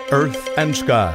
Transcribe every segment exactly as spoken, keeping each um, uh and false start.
Earth and Sky.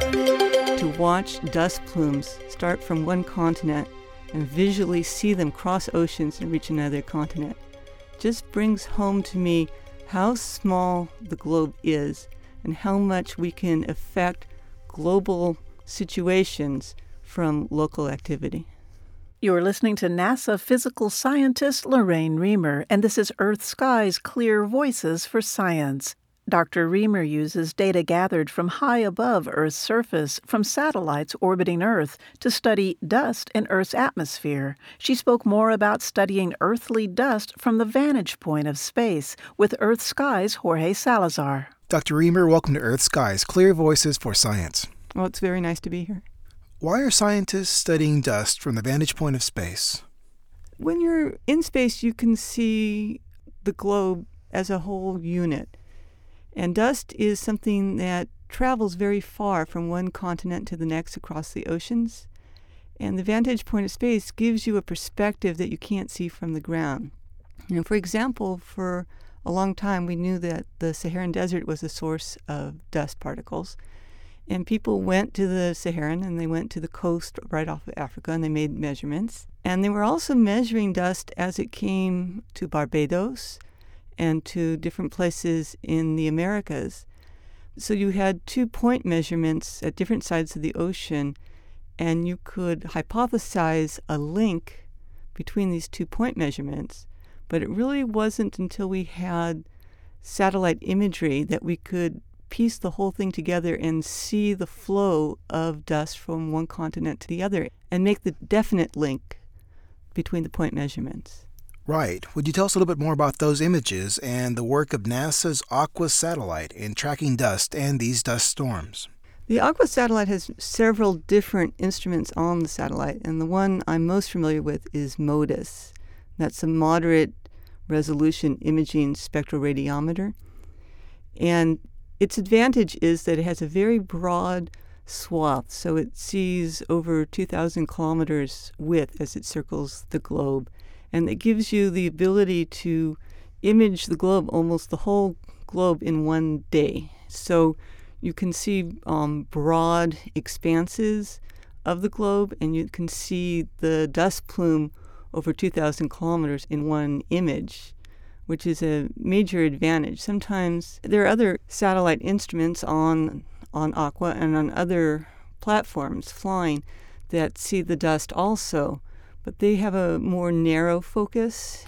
To watch dust plumes start from one continent and visually see them cross oceans and reach another continent just brings home to me how small the globe is and how much we can affect global situations from local activity. You're listening to NASA physical scientist Lorraine Remer, and this is Earth Sky's Clear Voices for Science. Doctor Remer uses data gathered from high above Earth's surface from satellites orbiting Earth to study dust in Earth's atmosphere. She spoke more about studying earthly dust from the vantage point of space with Earth Sky's Jorge Salazar. Doctor Remer, welcome to Earth Sky's Clear Voices for Science. Well, it's very nice to be here. Why are scientists studying dust from the vantage point of space? When you're in space, you can see the globe as a whole unit. And dust is something that travels very far from one continent to the next across the oceans. And the vantage point of space gives you a perspective that you can't see from the ground. You know, for example, for a long time we knew that the Saharan Desert was a source of dust particles. And people went to the Saharan and they went to the coast right off of Africa and they made measurements. And they were also measuring dust as it came to Barbados and to different places in the Americas. So you had two-point measurements at different sides of the ocean, and you could hypothesize a link between these two-point measurements, but it really wasn't until we had satellite imagery that we could piece the whole thing together and see the flow of dust from one continent to the other and make the definite link between the point measurements. Right. Would you tell us a little bit more about those images and the work of NASA's Aqua satellite in tracking dust and these dust storms? The Aqua satellite has several different instruments on the satellite, and the one I'm most familiar with is MODIS. That's a moderate resolution imaging spectroradiometer. And its advantage is that it has a very broad swath, so it sees over two thousand kilometers width as it circles the globe. And it gives you the ability to image the globe, almost the whole globe, in one day. So you can see um, broad expanses of the globe, and you can see the dust plume over two thousand kilometers in one image, which is a major advantage. Sometimes there are other satellite instruments on, on Aqua and on other platforms flying that see the dust also, but they have a more narrow focus,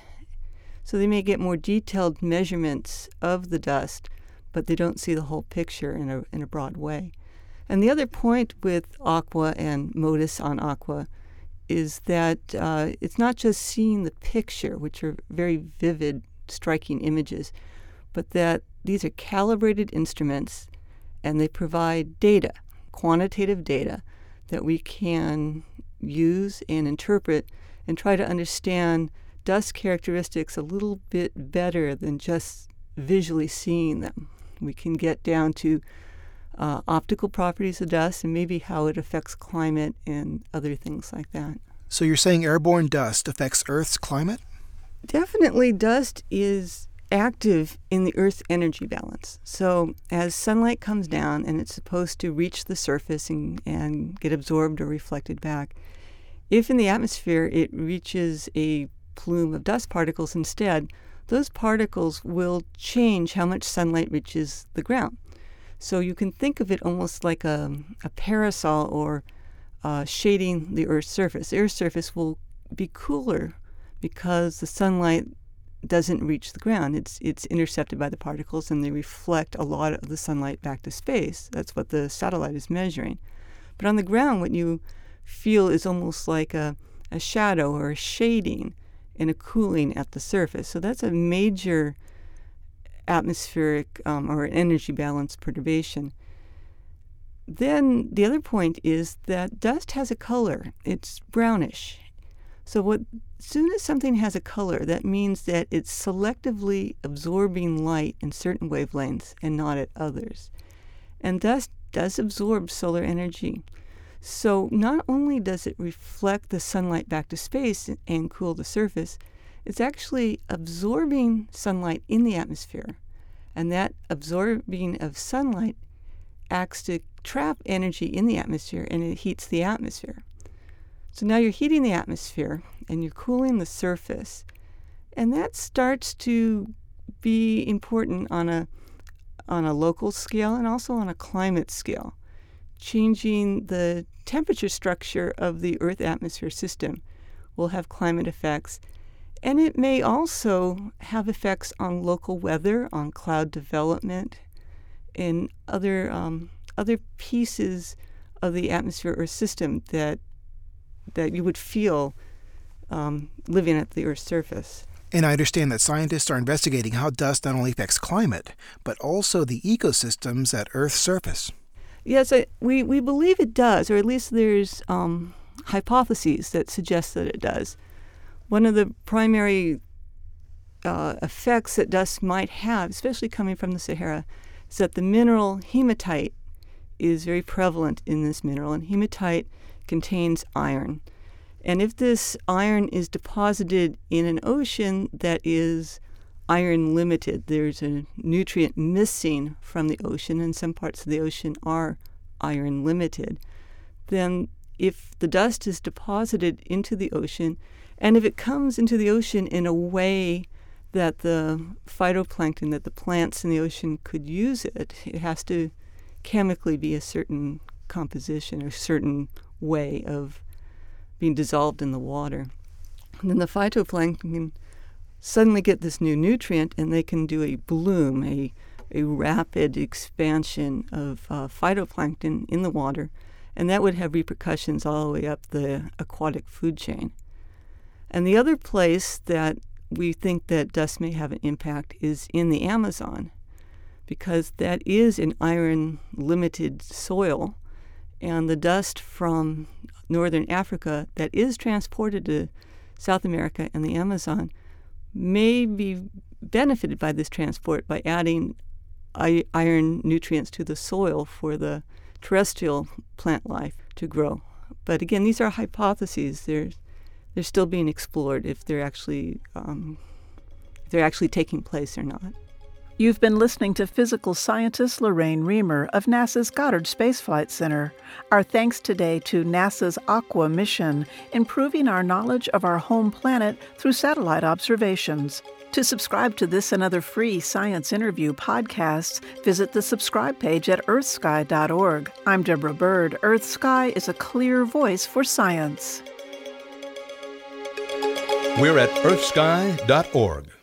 so they may get more detailed measurements of the dust, but they don't see the whole picture in a in a broad way. And the other point with Aqua and MODIS on Aqua is that uh, it's not just seeing the picture, which are very vivid, striking images, but that these are calibrated instruments and they provide data, quantitative data, that we can use and interpret and try to understand dust characteristics a little bit better than just visually seeing them. We can get down to uh, optical properties of dust and maybe how it affects climate and other things like that. So you're saying airborne dust affects Earth's climate? Definitely dust is active in the Earth's energy balance. So as sunlight comes down and it's supposed to reach the surface and, and get absorbed or reflected back, if in the atmosphere it reaches a plume of dust particles instead, those particles will change how much sunlight reaches the ground. So you can think of it almost like a, a parasol or uh, shading the Earth's surface. The Earth's surface will be cooler because the sunlight doesn't reach the ground. It's it's intercepted by the particles and they reflect a lot of the sunlight back to space. That's what the satellite is measuring. But on the ground, what you feel is almost like a, a shadow or a shading and a cooling at the surface. So that's a major atmospheric um, or energy balance perturbation. Then the other point is that dust has a color. It's brownish. So what, as soon as something has a color, that means that it's selectively absorbing light in certain wavelengths and not at others. And dust does absorb solar energy. So not only does it reflect the sunlight back to space and cool the surface, it's actually absorbing sunlight in the atmosphere. And that absorbing of sunlight acts to trap energy in the atmosphere, and it heats the atmosphere. So now you're heating the atmosphere and you're cooling the surface. And that starts to be important on a on a local scale and also on a climate scale, changing the temperature structure of the Earth atmosphere system will have climate effects. And it may also have effects on local weather, on cloud development, and other um, other pieces of the atmosphere or system that that you would feel um, living at the Earth's surface. And I understand that scientists are investigating how dust not only affects climate, but also the ecosystems at Earth's surface. Yes, I, we, we believe it does, or at least there's um, hypotheses that suggest that it does. One of the primary uh, effects that dust might have, especially coming from the Sahara, is that the mineral hematite is very prevalent in this mineral, and hematite contains iron. And if this iron is deposited in an ocean that is iron limited, there's a nutrient missing from the ocean, and some parts of the ocean are iron limited, then if the dust is deposited into the ocean, and if it comes into the ocean in a way that the phytoplankton, that the plants in the ocean could use it, it has to chemically be a certain composition or certain way of being dissolved in the water. And then the phytoplankton can suddenly get this new nutrient, and they can do a bloom, a, a rapid expansion of uh, phytoplankton in the water, and that would have repercussions all the way up the aquatic food chain. And the other place that we think that dust may have an impact is in the Amazon, because that is an iron-limited soil, and the dust from northern Africa that is transported to South America and the Amazon may be benefited by this transport by adding I- iron nutrients to the soil for the terrestrial plant life to grow. But again, these are hypotheses. They're, they're still being explored if they're actually um, if they're actually taking place or not. You've been listening to physical scientist Lorraine Remer of NASA's Goddard Space Flight Center. Our thanks today to NASA's Aqua mission, improving our knowledge of our home planet through satellite observations. To subscribe to this and other free science interview podcasts, visit the subscribe page at earth sky dot org. I'm Deborah Bird. EarthSky is a clear voice for science. We're at earth sky dot org.